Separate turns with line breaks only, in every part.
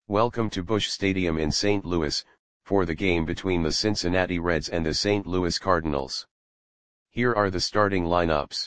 Welcome to Busch Stadium in St. Louis, for the game between the Cincinnati Reds and the St. Louis Cardinals. Here are the starting lineups.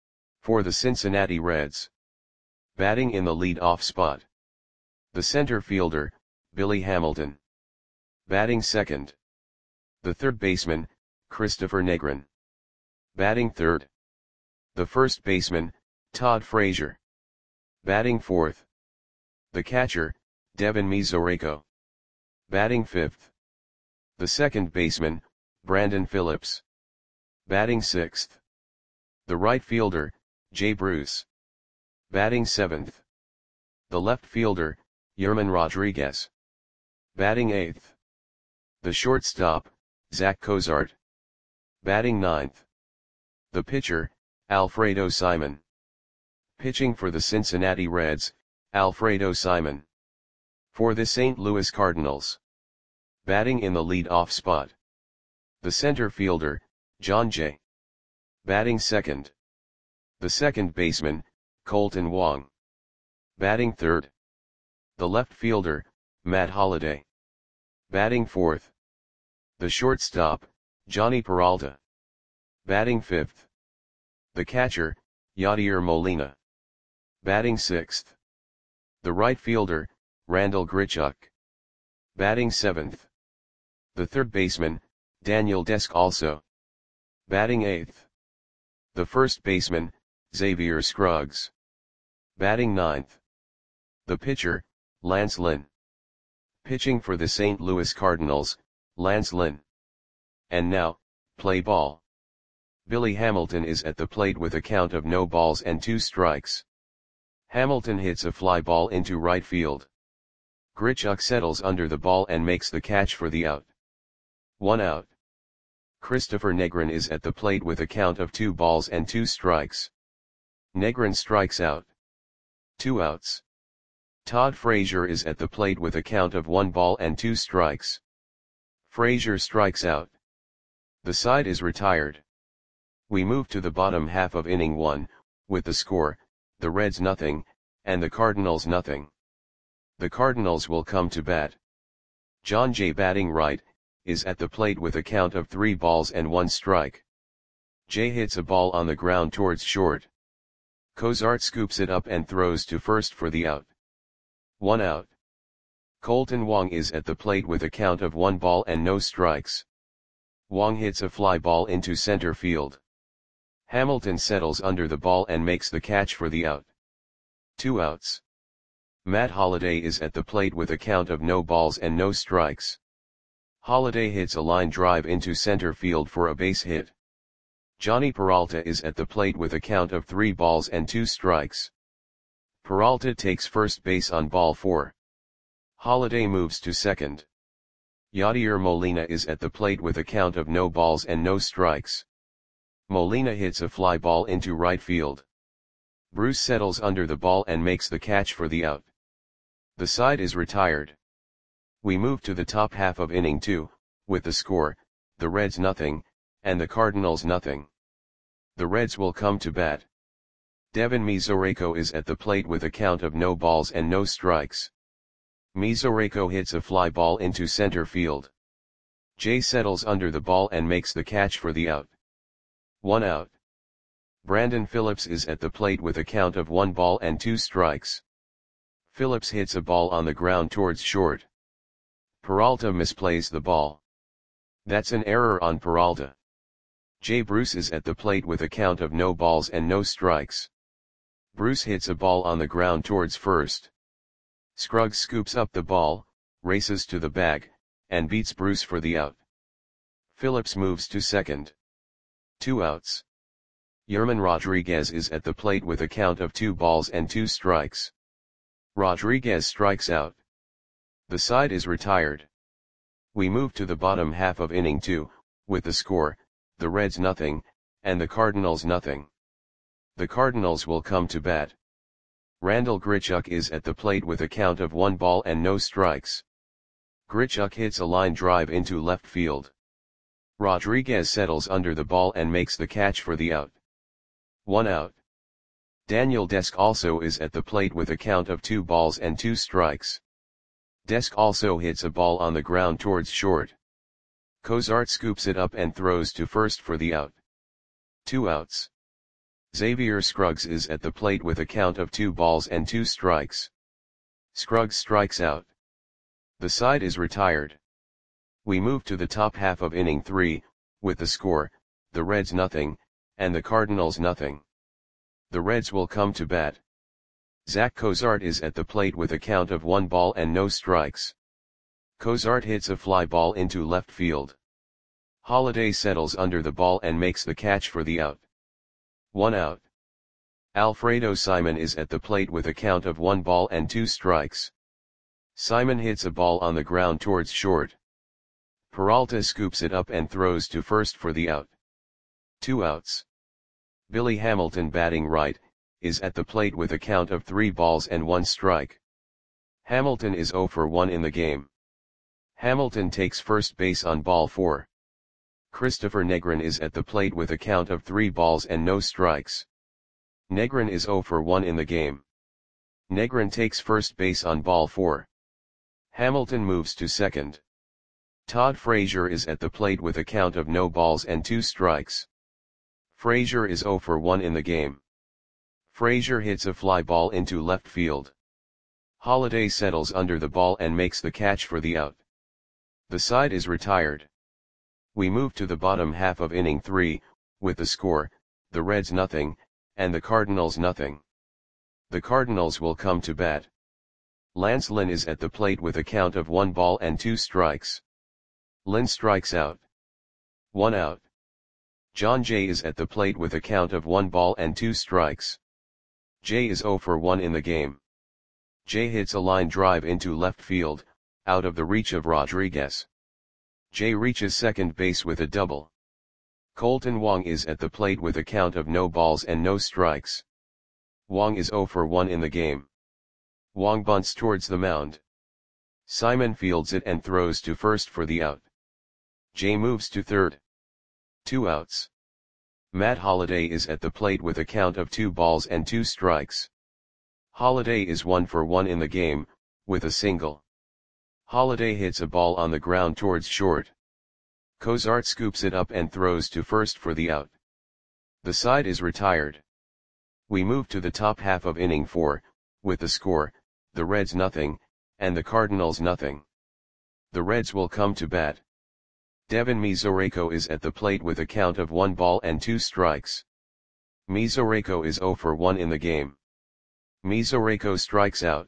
For the Cincinnati Reds. Batting in the lead-off spot. The center fielder, Billy Hamilton. Batting second. The third baseman, Christopher Negron. Batting third. The first baseman, Todd Frazier. Batting fourth. The catcher, Devin Mesoraco. Batting fifth. The second baseman, Brandon Phillips. Batting sixth. The right fielder, Jay Bruce. Batting seventh. The left fielder, Yerman Rodriguez. Batting eighth. The shortstop, Zach Cozart. Batting ninth. The pitcher, Alfredo Simon. Pitching for the Cincinnati Reds, Alfredo Simon. For the St. Louis Cardinals. Batting in the lead-off spot. The center fielder, Jon Jay. Batting second. The second baseman, Kolten Wong. Batting third. The left fielder, Matt Holliday. Batting fourth. The shortstop, Jhonny Peralta. Batting fifth. The catcher, Yadier Molina. Batting sixth. The right fielder, Randal Grichuk. Batting seventh. The third baseman, Daniel Descalso. Batting eighth. The first baseman, Xavier Scruggs. Batting ninth. The pitcher, Lance Lynn. Pitching for the St. Louis Cardinals, Lance Lynn. And now, play ball. Billy Hamilton is at the plate with a count of no balls and 2 strikes. Hamilton hits a fly ball into right field. Grichuk settles under the ball and makes the catch for the out. 1 out. Christopher Negron is at the plate with a count of 2 balls and 2 strikes. Negron strikes out. 2 outs. Todd Frazier is at the plate with a count of 1 ball and 2 strikes. Frazier strikes out. The side is retired. We move to the bottom half of inning 1, with the score, the Reds nothing, and the Cardinals nothing. The Cardinals will come to bat. Jon Jay batting right, is at the plate with a count of 3 balls and 1 strike. Jay hits a ball on the ground towards short. Cozart scoops it up and throws to first for the out. 1 out. Kolten Wong is at the plate with a count of 1 ball and no strikes. Wong hits a fly ball into center field. Hamilton settles under the ball and makes the catch for the out. 2 outs. Matt Holliday is at the plate with a count of no balls and no strikes. Holliday hits a line drive into center field for a base hit. Jhonny Peralta is at the plate with a count of 3 balls and 2 strikes. Peralta takes first base on ball 4. Holliday moves to second. Yadier Molina is at the plate with a count of no balls and no strikes. Molina hits a fly ball into right field. Bruce settles under the ball and makes the catch for the out. The side is retired. We move to the top half of inning 2, with the score, the Reds nothing, and the Cardinals nothing. The Reds will come to bat. Devin Mesoraco is at the plate with a count of no balls and no strikes. Mesoraco hits a fly ball into center field. Jay settles under the ball and makes the catch for the out. 1 out. Brandon Phillips is at the plate with a count of 1 ball and 2 strikes. Phillips hits a ball on the ground towards short. Peralta misplays the ball. That's an error on Peralta. Jay Bruce is at the plate with a count of no balls and no strikes. Bruce hits a ball on the ground towards first. Scruggs scoops up the ball, races to the bag, and beats Bruce for the out. Phillips moves to second. 2 outs. Yerman Rodriguez is at the plate with a count of 2 balls and 2 strikes. Rodriguez strikes out. The side is retired. We move to the bottom half of inning 2, with the score, the Reds nothing, and the Cardinals nothing. The Cardinals will come to bat. Randal Grichuk is at the plate with a count of 1 ball and no strikes. Grichuk hits a line drive into left field. Rodriguez settles under the ball and makes the catch for the out. 1 out. Daniel Descalso is at the plate with a count of 2 balls and 2 strikes. Desk also hits a ball on the ground towards short. Cozart scoops it up and throws to first for the out. 2 outs. Xavier Scruggs is at the plate with a count of 2 balls and 2 strikes. Scruggs strikes out. The side is retired. We move to the top half of inning 3, with the score, the Reds nothing, and the Cardinals nothing. The Reds will come to bat. Zach Cozart is at the plate with a count of 1 ball and no strikes. Cozart hits a fly ball into left field. Holliday settles under the ball and makes the catch for the out. 1 out. Alfredo Simon is at the plate with a count of 1 ball and 2 strikes. Simon hits a ball on the ground towards short. Peralta scoops it up and throws to first for the out. 2 outs. Billy Hamilton, batting right, is at the plate with a count of 3 balls and 1 strike. Hamilton is 0 for 1 in the game. Hamilton takes first base on ball 4. Christopher Negrin is at the plate with a count of 3 balls and no strikes. Negrin is 0 for 1 in the game. Negrin takes first base on ball 4. Hamilton moves to second. Todd Frazier is at the plate with a count of no balls and 2 strikes. Frazier is 0 for 1 in the game. Frazier hits a fly ball into left field. Holliday settles under the ball and makes the catch for the out. The side is retired. We move to the bottom half of inning 3, with the score, the Reds nothing, and the Cardinals nothing. The Cardinals will come to bat. Lance Lynn is at the plate with a count of 1 ball and 2 strikes. Lynn strikes out. 1 out. John Jay is at the plate with a count of 1 ball and 2 strikes. Jay is 0 for 1 in the game. Jay hits a line drive into left field, out of the reach of Rodriguez. Jay reaches second base with a double. Colton Wong is at the plate with a count of no balls and no strikes. Wong is 0 for 1 in the game. Wong bunts towards the mound. Simon fields it and throws to first for the out. Jay moves to third. 2 outs. Matt Holliday is at the plate with a count of 2 balls and 2 strikes. Holliday is 1 for 1 in the game, with a single. Holliday hits a ball on the ground towards short. Cozart scoops it up and throws to first for the out. The side is retired. We move to the top half of inning 4, with the score, the Reds nothing, and the Cardinals nothing. The Reds will come to bat. Devin Mesoraco is at the plate with a count of 1 ball and 2 strikes. Mesoraco is 0 for 1 in the game. Mesoraco strikes out.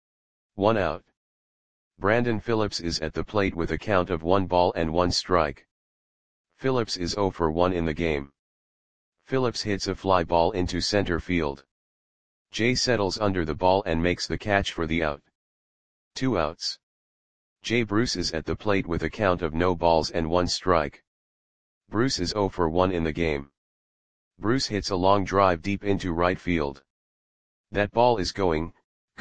1 out. Brandon Phillips is at the plate with a count of 1 ball and 1 strike. Phillips is 0 for 1 in the game. Phillips hits a fly ball into center field. Jay settles under the ball and makes the catch for the out. 2 outs. Jay Bruce is at the plate with a count of no balls and 1 strike. Bruce is 0 for 1 in the game. Bruce hits a long drive deep into right field. That ball is gone.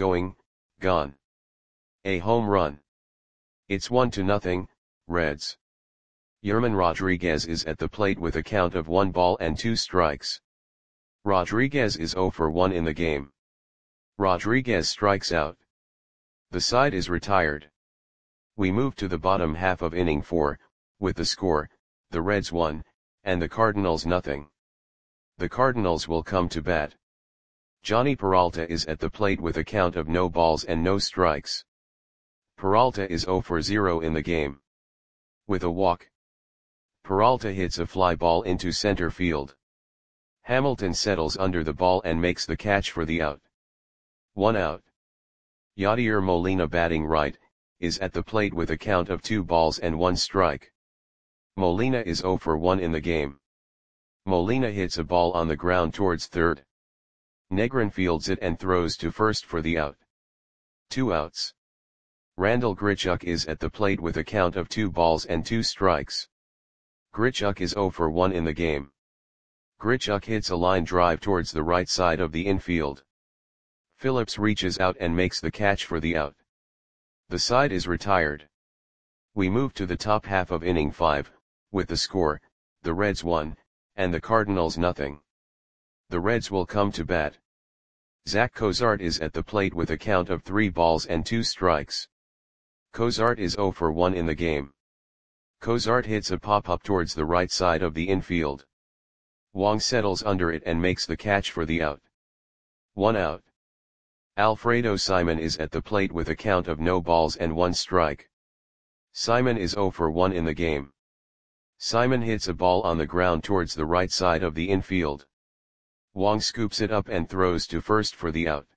A home run. It's 1-0, Reds. Yerman Rodriguez is at the plate with a count of 1 ball and 2 strikes. Rodriguez is 0 for 1 in the game. Rodriguez strikes out. The side is retired. We move to the bottom half of inning 4, with the score, the Reds 1, and the Cardinals nothing. The Cardinals will come to bat. Johnny Peralta is at the plate with a count of no balls and no strikes. Peralta is 0 for 0 in the game. With a walk, Peralta hits a fly ball into center field. Hamilton settles under the ball and makes the catch for the out. 1 out. Yadier Molina, batting right, is at the plate with a count of 2 balls and 1 strike. Molina is 0 for 1 in the game. Molina hits a ball on the ground towards third. Negrin fields it and throws to first for the out. 2 outs. Randall Grichuk is at the plate with a count of 2 balls and 2 strikes. Grichuk is 0 for 1 in the game. Grichuk hits a line drive towards the right side of the infield. Phillips reaches out and makes the catch for the out. The side is retired. We move to the top half of inning 5, with the score, the Reds 1, and the Cardinals nothing. The Reds will come to bat. Zach Cozart is at the plate with a count of 3 balls and 2 strikes. Cozart is 0 for 1 in the game. Cozart hits a pop-up towards the right side of the infield. Wong settles under it and makes the catch for the out. 1 out. Alfredo Simon is at the plate with a count of no balls and 1 strike. Simon is 0 for 1 in the game. Simon hits a ball on the ground towards the right side of the infield. Wong scoops it up and throws to first for the out.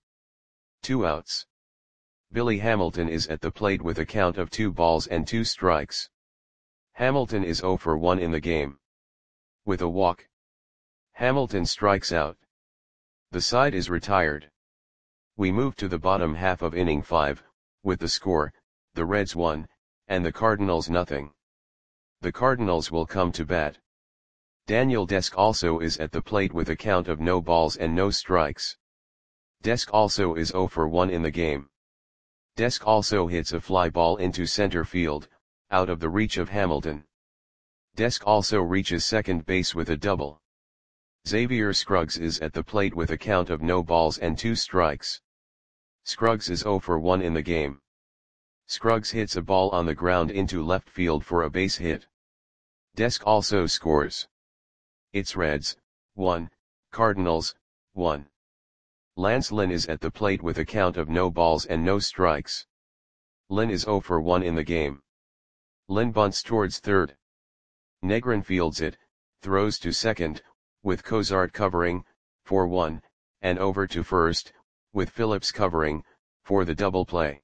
2 outs. Billy Hamilton is at the plate with a count of 2 balls and 2 strikes. Hamilton is 0 for 1 in the game. With a walk, Hamilton strikes out. The side is retired. We move to the bottom half of inning 5, with the score, the Reds 1, and the Cardinals nothing. The Cardinals will come to bat. Daniel Desk also is at the plate with a count of no balls and no strikes. Desk also is 0 for 1 in the game. Desk also hits a fly ball into center field, out of the reach of Hamilton. Desk also reaches second base with a double. Xavier Scruggs is at the plate with a count of no balls and 2 strikes. Scruggs is 0 for 1 in the game. Scruggs hits a ball on the ground into left field for a base hit. Desk also scores. It's Reds, 1, Cardinals, 1. Lance Lynn is at the plate with a count of no balls and no strikes. Lynn is 0 for 1 in the game. Lynn bunts towards third. Negrin fields it, throws to second, with Cozart covering, for 1, and over to first, with Phillips covering, for the double play.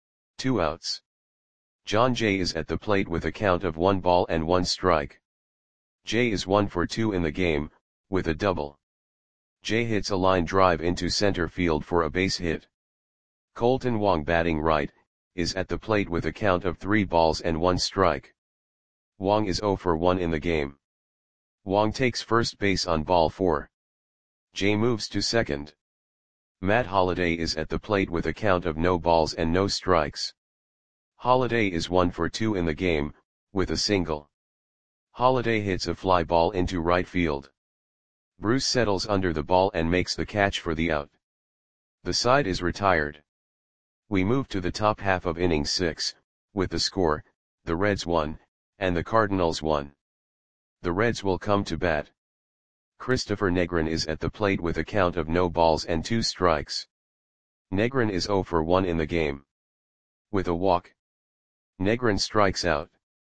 2 outs. John Jay is at the plate with a count of 1 ball and 1 strike. Jay is 1 for 2 in the game, with a double. Jay hits a line drive into center field for a base hit. Colton Wong, batting right, is at the plate with a count of 3 balls and 1 strike. Wong is 0 for 1 in the game. Wong takes first base on ball 4. Jay moves to second. Matt Holliday is at the plate with a count of no balls and no strikes. Holliday is 1 for 2 in the game, with a single. Holliday hits a fly ball into right field. Bruce settles under the ball and makes the catch for the out. The side is retired. We move to the top half of inning 6, with the score, the Reds 1, and the Cardinals 1. The Reds will come to bat. Christopher Negrin is at the plate with a count of no balls and 2 strikes. Negrin is 0 for 1 in the game. With a walk, Negrin strikes out.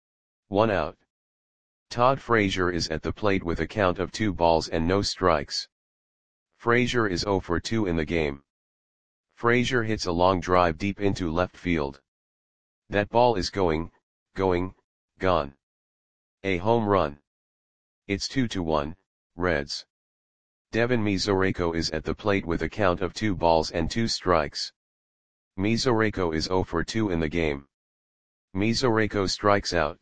1 out. Todd Frazier is at the plate with a count of 2 balls and no strikes. Frazier is 0 for 2 in the game. Frazier hits a long drive deep into left field. That ball is going, gone. A home run. It's 2-1, Reds. Devin Mesoraco is at the plate with a count of 2 balls and 2 strikes. Mesoraco is 0 for 2 in the game. Mesoraco strikes out.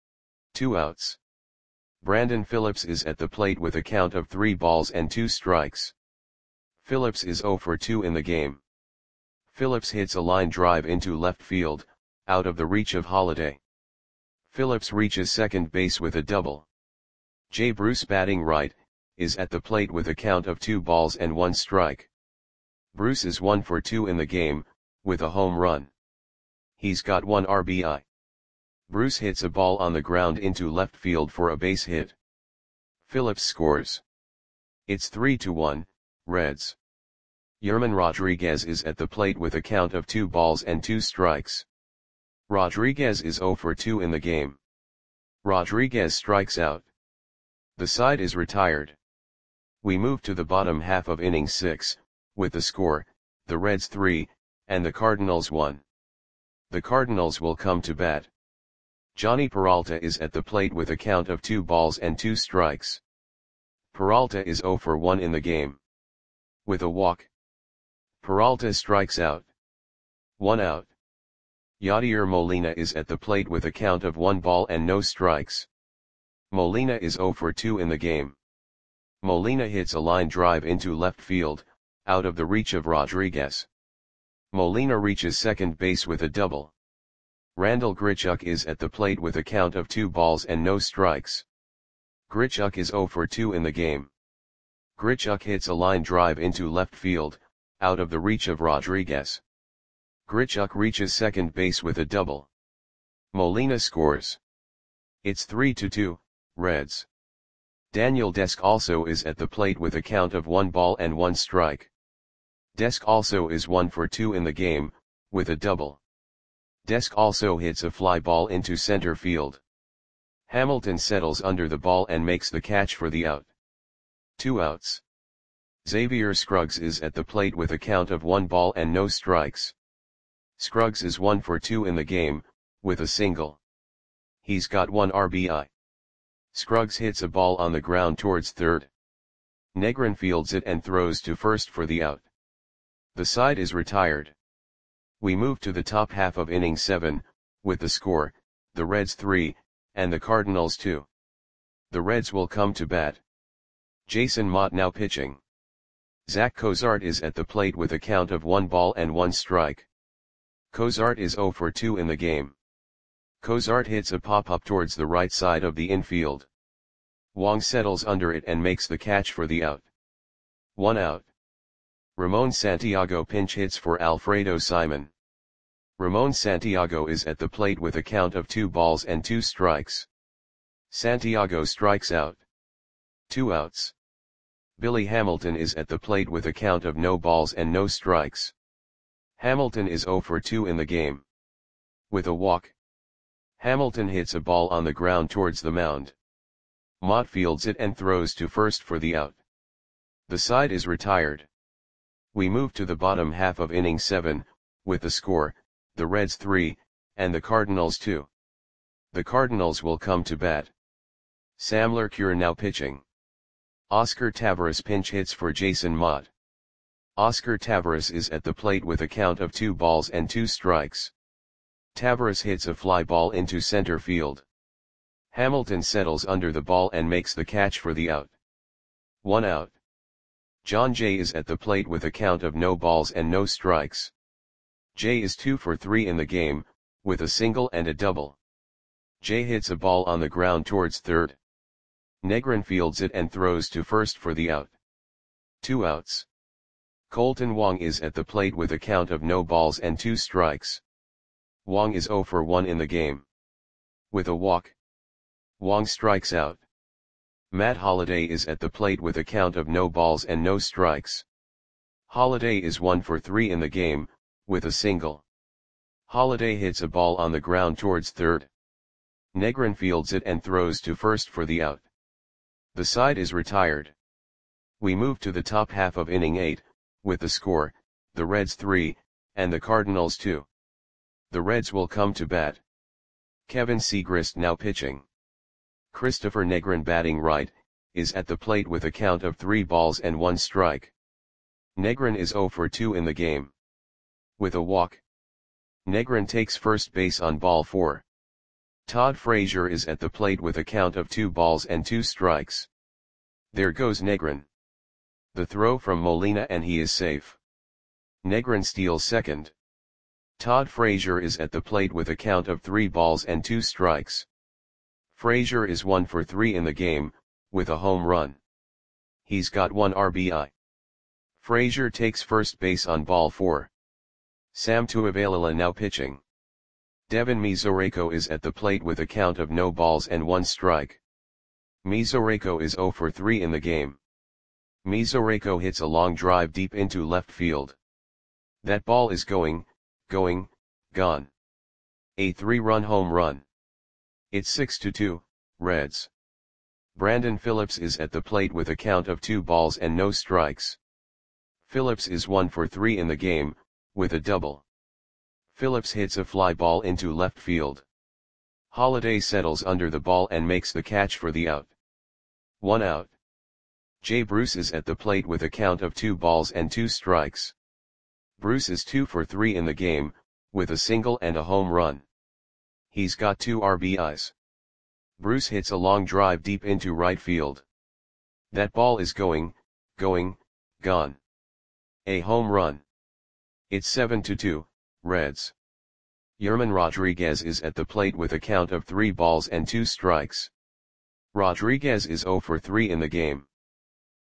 2 outs. Brandon Phillips is at the plate with a count of 3 balls and 2 strikes. Phillips is 0 for 2 in the game. Phillips hits a line drive into left field, out of the reach of Holliday. Phillips reaches second base with a double. Jay Bruce, batting right, is at the plate with a count of 2 balls and 1 strike. Bruce is 1 for 2 in the game, with a home run. He's got 1 RBI. Bruce hits a ball on the ground into left field for a base hit. Phillips scores. It's 3-1, Reds. Yerman Rodriguez is at the plate with a count of 2 balls and 2 strikes. Rodriguez is 0 for 2 in the game. Rodriguez strikes out. The side is retired. We move to the bottom half of inning 6, with the score, the Reds 3, and the Cardinals 1. The Cardinals will come to bat. Johnny Peralta is at the plate with a count of 2 balls and 2 strikes. Peralta is 0 for 1 in the game. With a walk, Peralta strikes out. 1 out. Yadier Molina is at the plate with a count of 1 ball and no strikes. Molina is 0 for 2 in the game. Molina hits a line drive into left field, out of the reach of Rodriguez. Molina reaches second base with a double. Randall Grichuk is at the plate with a count of 2 balls and no strikes. Grichuk is 0 for 2 in the game. Grichuk hits a line drive into left field, out of the reach of Rodriguez. Grichuk reaches second base with a double. Molina scores. It's 3-2, Reds. Daniel Desk also is at the plate with a count of 1 ball and 1 strike. Desk also is 1 for 2 in the game, with a double. Desk also hits a fly ball into center field. Hamilton settles under the ball and makes the catch for the out. 2 outs. Xavier Scruggs is at the plate with a count of 1 ball and no strikes. Scruggs is 1 for 2 in the game, with a single. He's got 1 RBI. Scruggs hits a ball on the ground towards third. Negrin fields it and throws to first for the out. The side is retired. We move to the top half of inning 7, with the score, the Reds 3, and the Cardinals 2. The Reds will come to bat. Jason Motte now pitching. Zach Cozart is at the plate with a count of 1 ball and 1 strike. Cozart is 0 for 2 in the game. Cozart hits a pop-up towards the right side of the infield. Wong settles under it and makes the catch for the out. 1 out. Ramon Santiago pinch hits for Alfredo Simon. Ramon Santiago is at the plate with a count of 2 balls and 2 strikes. Santiago strikes out. 2 outs. Billy Hamilton is at the plate with a count of no balls and no strikes. Hamilton is 0 for 2 in the game. With a walk. Hamilton hits a ball on the ground towards the mound. Motte fields it and throws to first for the out. The side is retired. We move to the bottom half of inning 7, with the score, the Reds 3, and the Cardinals 2. The Cardinals will come to bat. Sam Lercure now pitching. Oscar Taveras pinch hits for Jason Motte. Oscar Taveras is at the plate with a count of 2 balls and 2 strikes. Taveras hits a fly ball into center field. Hamilton settles under the ball and makes the catch for the out. 1 out. John Jay is at the plate with a count of no balls and no strikes. Jay is 2 for 3 in the game, with a single and a double. Jay hits a ball on the ground towards third. Negrin fields it and throws to first for the out. 2 outs. Colton Wong is at the plate with a count of no balls and 2 strikes. Wong is 0 for 1 in the game. With a walk. Wong strikes out. Matt Holliday is at the plate with a count of no balls and no strikes. Holliday is 1 for 3 in the game, with a single. Holliday hits a ball on the ground towards third. Negrin fields it and throws to first for the out. The side is retired. We move to the top half of inning 8, with the score, the Reds 3, and the Cardinals 2. The Reds will come to bat. Kevin Segrist now pitching. Christopher Negrin batting right, is at the plate with a count of 3 balls and 1 strike. Negrin is 0 for 2 in the game. With a walk. Negrin takes first base on ball 4. Todd Frazier is at the plate with a count of 2 balls and 2 strikes. There goes Negrin. The throw from Molina and he is safe. Negrin steals second. Todd Frazier is at the plate with a count of 3 balls and 2 strikes. Frazier is 1 for 3 in the game, with a home run. He's got 1 RBI. Frazier takes first base on ball 4. Sam Tuivailala now pitching. Devin Mesoraco is at the plate with a count of no balls and 1 strike. Mesoraco is 0 for 3 in the game. Mesoraco hits a long drive deep into left field. That ball is going, gone. A 3-run home run. It's 6-2, Reds. Brandon Phillips is at the plate with a count of 2 balls and no strikes. Phillips is 1 for 3 in the game, with a double. Phillips hits a fly ball into left field. Holliday settles under the ball and makes the catch for the out. 1 out. Jay Bruce is at the plate with a count of 2 balls and 2 strikes. Bruce is 2 for 3 in the game, with a single and a home run. He's got 2 RBIs. Bruce hits a long drive deep into right field. That ball is going, gone. A home run. It's 7-2, Reds. Yerman Rodriguez is at the plate with a count of 3 balls and 2 strikes. Rodriguez is 0 for 3 in the game.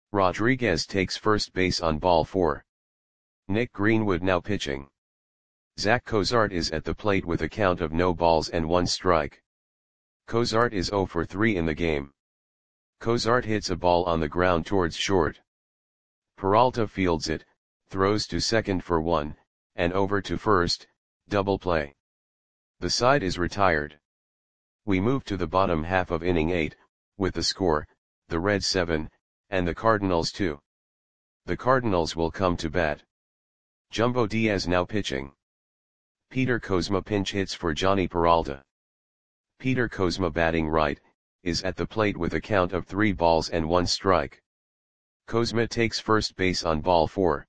Rodriguez takes first base on ball 4. Nick Greenwood now pitching. Zach Cozart is at the plate with a count of no balls and 1 strike. Cozart is 0 for 3 in the game. Cozart hits a ball on the ground towards short. Peralta fields it, throws to second for 1, and over to first, double play. The side is retired. We move to the bottom half of inning 8, with the score, the Reds 7, and the Cardinals 2. The Cardinals will come to bat. Jumbo Diaz now pitching. Peter Kozma pinch hits for Johnny Peralta. Peter Kozma batting right, is at the plate with a count of 3 balls and 1 strike. Kozma takes first base on ball 4.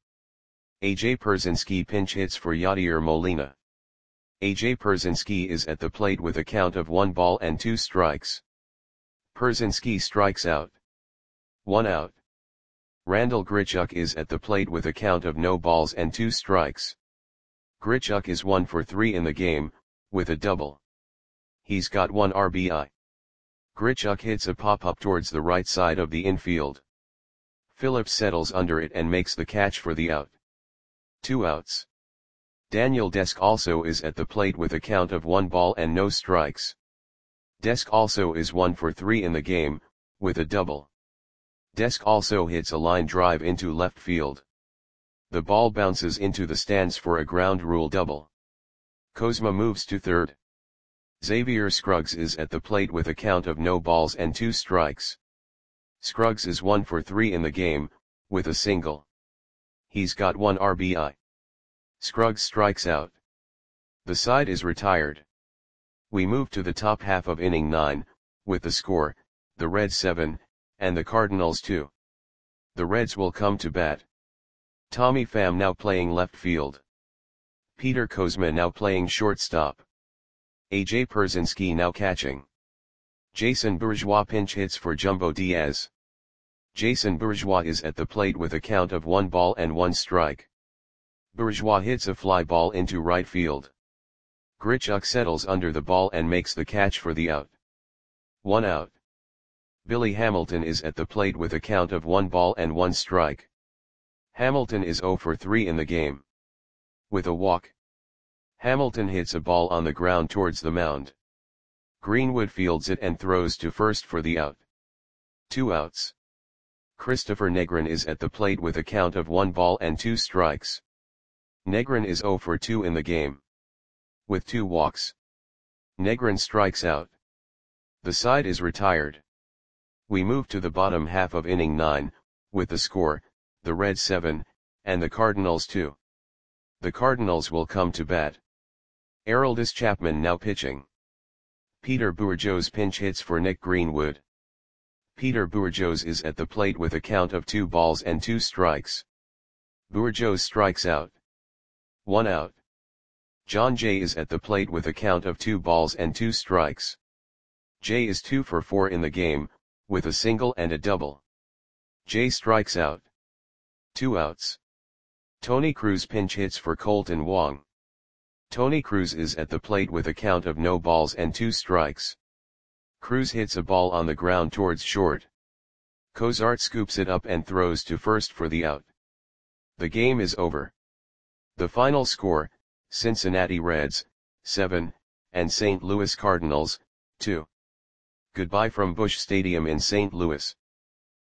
AJ Pierzynski pinch hits for Yadier Molina. AJ Pierzynski is at the plate with a count of 1 ball and 2 strikes. Pierzynski strikes out. 1 out. Randal Grichuk is at the plate with a count of no balls and 2 strikes. Grichuk is 1 for 3 in the game, with a double. He's got 1 RBI. Grichuk hits a pop-up towards the right side of the infield. Phillips settles under it and makes the catch for the out. 2 outs. Daniel Desk also is at the plate with a count of 1 ball and no strikes. Desk also is 1 for 3 in the game, with a double. Desk also hits a line drive into left field. The ball bounces into the stands for a ground rule double. Kozma moves to third. Xavier Scruggs is at the plate with a count of no balls and 2 strikes. Scruggs is 1 for 3 in the game, with a single. He's got 1 RBI. Scruggs strikes out. The side is retired. We move to the top half of inning 9, with the score, the Reds 7, and the Cardinals 2. The Reds will come to bat. Tommy Pham now playing left field. Peter Kozma now playing shortstop. AJ Pierzynski now catching. Jason Bourgeois pinch hits for Jumbo Diaz. Jason Bourgeois is at the plate with a count of 1 ball and 1 strike. Bourgeois hits a fly ball into right field. Grichuk settles under the ball and makes the catch for the out. 1 out. Billy Hamilton is at the plate with a count of 1 ball and 1 strike. Hamilton is 0 for 3 in the game. With a walk. Hamilton hits a ball on the ground towards the mound. Greenwood fields it and throws to first for the out. 2 outs. Christopher Negrin is at the plate with a count of 1 ball and 2 strikes. Negrin is 0 for 2 in the game. With 2 walks. Negrin strikes out. The side is retired. We move to the bottom half of inning 9, with the score, the Reds 7, and the Cardinals 2. The Cardinals will come to bat. Aroldis Chapman now pitching. Peter Bourgeois pinch hits for Nick Greenwood. Peter Bourgeois is at the plate with a count of 2 balls and 2 strikes. Bourgeois strikes out. 1 out. John Jay is at the plate with a count of 2 balls and 2 strikes. Jay is 2 for 4 in the game, with a single and a double. Jay strikes out. 2 outs. Tony Cruz pinch hits for Colton Wong. Tony Cruz is at the plate with a count of no balls and 2 strikes. Cruz hits a ball on the ground towards short. Cozart scoops it up and throws to first for the out. The game is over. The final score, Cincinnati Reds, 7, and St. Louis Cardinals, 2. Goodbye from Busch Stadium in St. Louis.